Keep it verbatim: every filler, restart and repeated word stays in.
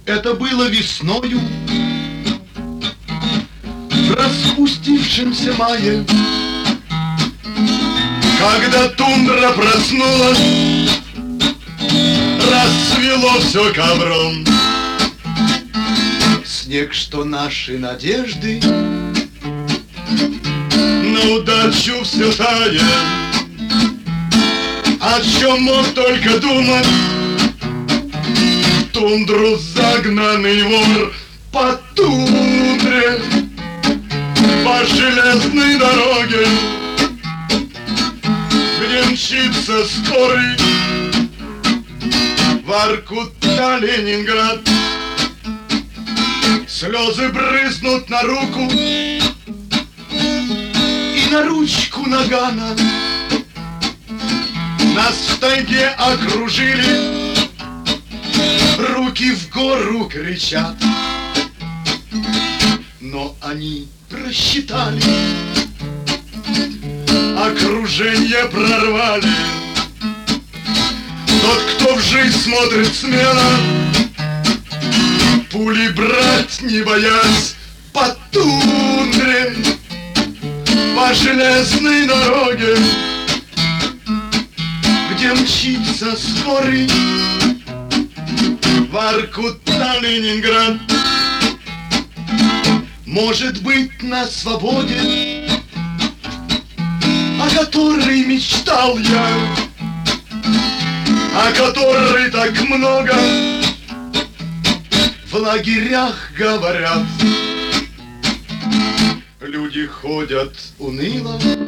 Это было весною, в распустившемся мае, когда тундра проснулась, расцвело все ковром. Снег, что наши надежды на удачу все тает. О чем мог только думать тундру загнанный вор по тундре, по железной дороге, где мчится скорый Воркута-Ленинград. Слезы брызнут на руку и на ручку нагана. Нас в тайге окружили, руки в гору кричат. Но они просчитали, окружение прорвали. Тот, кто в жизнь смотрит смело, пули брать не боясь, по тундре, по железной дороге, где мчится скорый Воркута-Ленинград. Может быть, на свободе, о которой мечтал я, о которой так много в лагерях говорят. Люди ходят уныло,